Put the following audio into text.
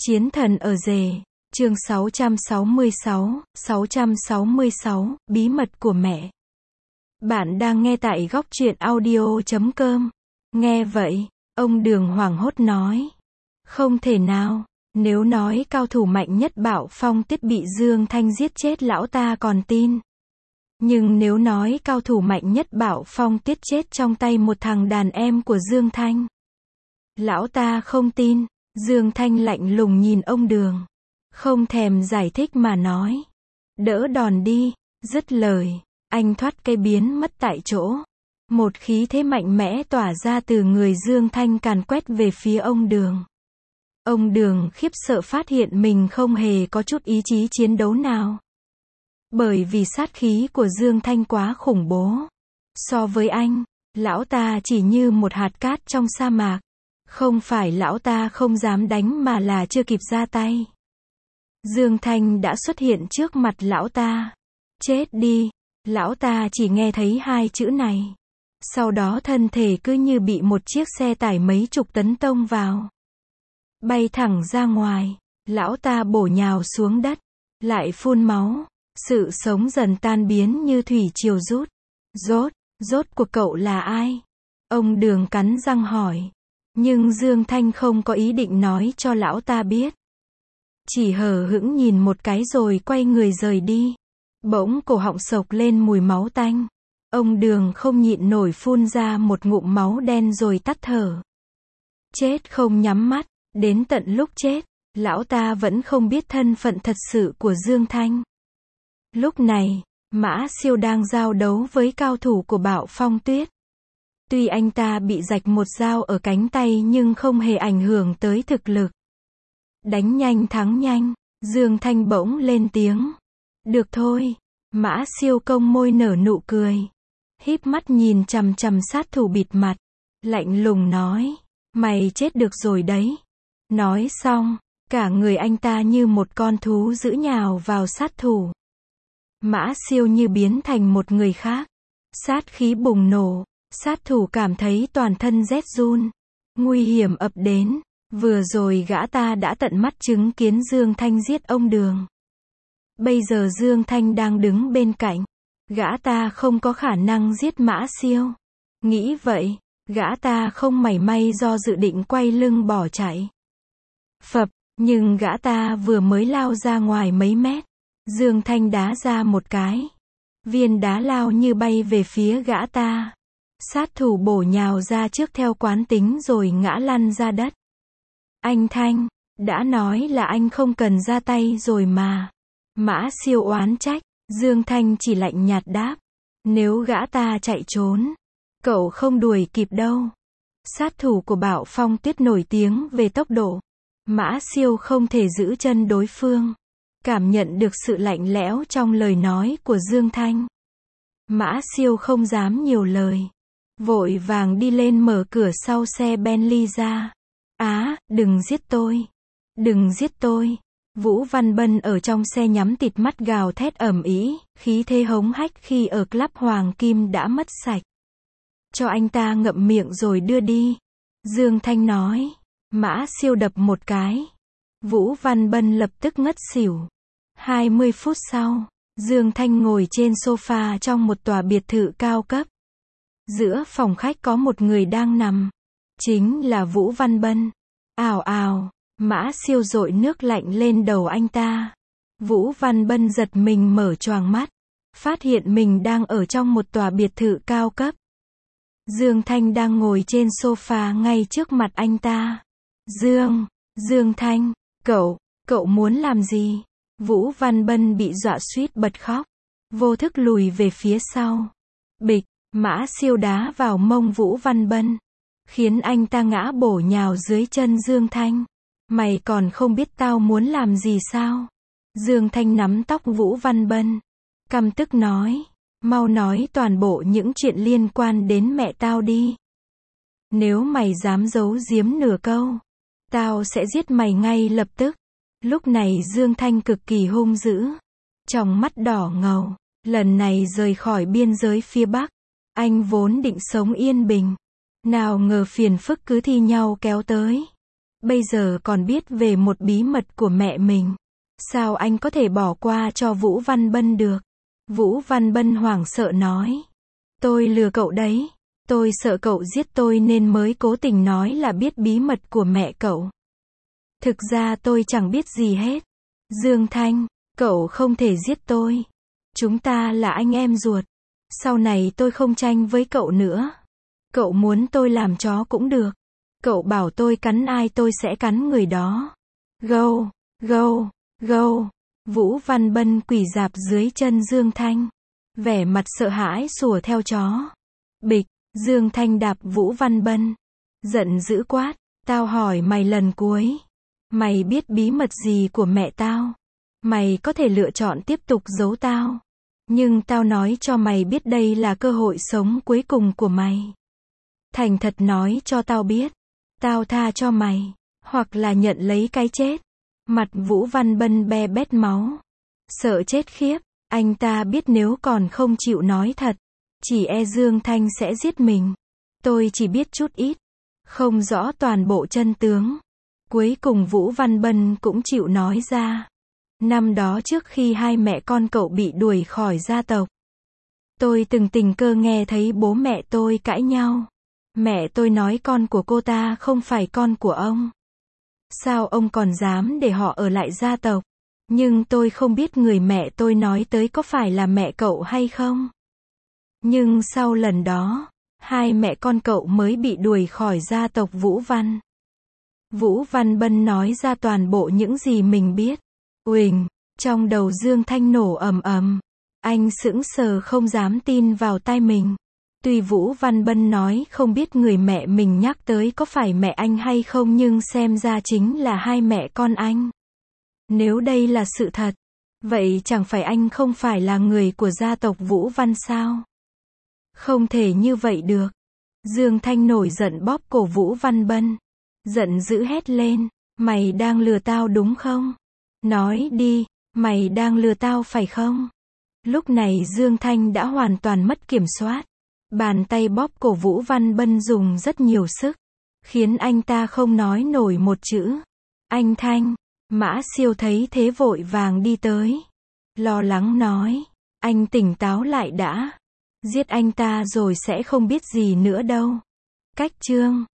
Chiến thần ở rể, chương 666, bí mật của mẹ. Bạn đang nghe tại góc truyện audio.com. Nghe vậy, ông Đường hoảng hốt nói. Không thể nào, nếu nói cao thủ mạnh nhất Bạo Phong Tuyết bị Dương Thanh giết chết lão ta còn tin. Nhưng nếu nói cao thủ mạnh nhất Bạo Phong Tuyết chết trong tay một thằng đàn em của Dương Thanh, lão ta không tin. Dương Thanh lạnh lùng nhìn ông Đường, không thèm giải thích mà nói. Đỡ đòn đi, dứt lời, anh thoát cây biến mất tại chỗ. Một khí thế mạnh mẽ tỏa ra từ người Dương Thanh càn quét về phía ông Đường. Ông Đường khiếp sợ phát hiện mình không hề có chút ý chí chiến đấu nào. Bởi vì sát khí của Dương Thanh quá khủng bố. So với anh, lão ta chỉ như một hạt cát trong sa mạc. Không phải lão ta không dám đánh mà là chưa kịp ra tay. Dương Thanh đã xuất hiện trước mặt lão ta. Chết đi, lão ta chỉ nghe thấy hai chữ này. Sau đó thân thể cứ như bị một chiếc xe tải mấy chục tấn tông vào. Bay thẳng ra ngoài, lão ta bổ nhào xuống đất, lại phun máu. Sự sống dần tan biến như thủy triều rút. Rốt cuộc cậu là ai? Ông Đường cắn răng hỏi. Nhưng Dương Thanh không có ý định nói cho lão ta biết. Chỉ hờ hững nhìn một cái rồi quay người rời đi. Bỗng cổ họng sộc lên mùi máu tanh. Ông Đường không nhịn nổi phun ra một ngụm máu đen rồi tắt thở. Chết không nhắm mắt, đến tận lúc chết, lão ta vẫn không biết thân phận thật sự của Dương Thanh. Lúc này, Mã Siêu đang giao đấu với cao thủ của Bạo Phong Tuyết. Tuy anh ta bị rạch một dao ở cánh tay nhưng không hề ảnh hưởng tới thực lực. Đánh nhanh thắng nhanh, Dương Thanh bỗng lên tiếng. Được thôi, Mã Siêu cong môi nở nụ cười. Híp mắt nhìn chằm chằm sát thủ bịt mặt. Lạnh lùng nói, mày chết được rồi đấy. Nói xong, cả người anh ta như một con thú dữ nhào vào sát thủ. Mã Siêu như biến thành một người khác. Sát khí bùng nổ. Sát thủ cảm thấy toàn thân rét run. Nguy hiểm ập đến. Vừa rồi gã ta đã tận mắt chứng kiến Dương Thanh giết ông Đường. Bây giờ Dương Thanh đang đứng bên cạnh. Gã ta không có khả năng giết Mã Siêu. Nghĩ vậy, gã ta không mảy may do dự định quay lưng bỏ chạy. Phập, nhưng gã ta vừa mới lao ra ngoài mấy mét. Dương Thanh đá ra một cái. Viên đá lao như bay về phía gã ta. Sát thủ bổ nhào ra trước theo quán tính rồi ngã lăn ra đất. Anh Thanh, đã nói là anh không cần ra tay rồi mà. Mã Siêu oán trách. Dương Thanh chỉ lạnh nhạt đáp. Nếu gã ta chạy trốn, cậu không đuổi kịp đâu. Sát thủ của Bạo Phong Tuyết nổi tiếng về tốc độ. Mã Siêu không thể giữ chân đối phương. Cảm nhận được sự lạnh lẽo trong lời nói của Dương Thanh. Mã Siêu không dám nhiều lời. Vội vàng đi lên mở cửa sau xe Bentley ra. Đừng giết tôi. Đừng giết tôi. Vũ Văn Bân ở trong xe nhắm tịt mắt gào thét ầm ĩ, khí thế hống hách khi ở club Hoàng Kim đã mất sạch. Cho anh ta ngậm miệng rồi đưa đi. Dương Thanh nói. Mã Siêu đập một cái. Vũ Văn Bân lập tức ngất xỉu. 20 phút sau, Dương Thanh ngồi trên sofa trong một tòa biệt thự cao cấp. Giữa phòng khách có một người đang nằm. Chính là Vũ Văn Bân. Ào ào, Mã Siêu dội nước lạnh lên đầu anh ta. Vũ Văn Bân giật mình mở choàng mắt. Phát hiện mình đang ở trong một tòa biệt thự cao cấp. Dương Thanh đang ngồi trên sofa ngay trước mặt anh ta. Dương Thanh, cậu muốn làm gì? Vũ Văn Bân bị dọa suýt bật khóc. Vô thức lùi về phía sau. Bịch, Mã Siêu đá vào mông Vũ Văn Bân. Khiến anh ta ngã bổ nhào dưới chân Dương Thanh. Mày còn không biết tao muốn làm gì sao? Dương Thanh nắm tóc Vũ Văn Bân. Căm tức nói. Mau nói toàn bộ những chuyện liên quan đến mẹ tao đi. Nếu mày dám giấu giếm nửa câu, tao sẽ giết mày ngay lập tức. Lúc này Dương Thanh cực kỳ hung dữ. Tròng mắt đỏ ngầu. Lần này rời khỏi biên giới phía Bắc. Anh vốn định sống yên bình. Nào ngờ phiền phức cứ thi nhau kéo tới. bây giờ còn biết về một bí mật của mẹ mình. Sao anh có thể bỏ qua cho Vũ Văn Bân được? Vũ Văn Bân hoảng sợ nói. Tôi lừa cậu đấy. Tôi sợ cậu giết tôi nên mới cố tình nói là biết bí mật của mẹ cậu. Thực ra tôi chẳng biết gì hết. Dương Thanh, cậu không thể giết tôi. Chúng ta là anh em ruột. Sau này tôi không tranh với cậu nữa. Cậu muốn tôi làm chó cũng được. Cậu bảo tôi cắn ai tôi sẽ cắn người đó. Gâu, gâu, gâu. Vũ Văn Bân quỳ rạp dưới chân Dương Thanh. Vẻ mặt sợ hãi sủa theo chó. Bịch, Dương Thanh đạp Vũ Văn Bân. Giận dữ quát. Tao hỏi mày lần cuối. Mày biết bí mật gì của mẹ tao? Mày có thể lựa chọn tiếp tục giấu tao. Nhưng tao nói cho mày biết đây là cơ hội sống cuối cùng của mày. Thành thật nói cho tao biết. Tao tha cho mày. Hoặc là nhận lấy cái chết. Mặt Vũ Văn Bân be bét máu. Sợ chết khiếp. Anh ta biết nếu còn không chịu nói thật. Chỉ e Dương Thanh sẽ giết mình. Tôi chỉ biết chút ít. Không rõ toàn bộ chân tướng. Cuối cùng Vũ Văn Bân cũng chịu nói ra. Năm đó trước khi hai mẹ con cậu bị đuổi khỏi gia tộc. Tôi từng tình cờ nghe thấy bố mẹ tôi cãi nhau. Mẹ tôi nói con của cô ta không phải con của ông. Sao ông còn dám để họ ở lại gia tộc? Nhưng tôi không biết người mẹ tôi nói tới có phải là mẹ cậu hay không. Nhưng sau lần đó, hai mẹ con cậu mới bị đuổi khỏi gia tộc Vũ Văn. Vũ Văn Bân nói ra toàn bộ những gì mình biết. Uỳnh, trong đầu Dương Thanh nổ ầm ầm. Anh sững sờ không dám tin vào tai mình. Tuy Vũ Văn Bân nói không biết người mẹ mình nhắc tới có phải mẹ anh hay không nhưng xem ra chính là hai mẹ con anh. Nếu đây là sự thật, vậy chẳng phải anh không phải là người của gia tộc Vũ Văn sao? Không thể như vậy được. Dương Thanh nổi giận bóp cổ Vũ Văn Bân. Giận dữ hét lên. Mày đang lừa tao đúng không? Nói đi, mày đang lừa tao phải không? Lúc này Dương Thanh đã hoàn toàn mất kiểm soát. Bàn tay bóp cổ Vũ Văn Bân dùng rất nhiều sức. Khiến anh ta không nói nổi một chữ. Anh Thanh, Mã Siêu thấy thế vội vàng đi tới. Lo lắng nói. Anh tỉnh táo lại đã. Giết anh ta rồi sẽ không biết gì nữa đâu. Cách chương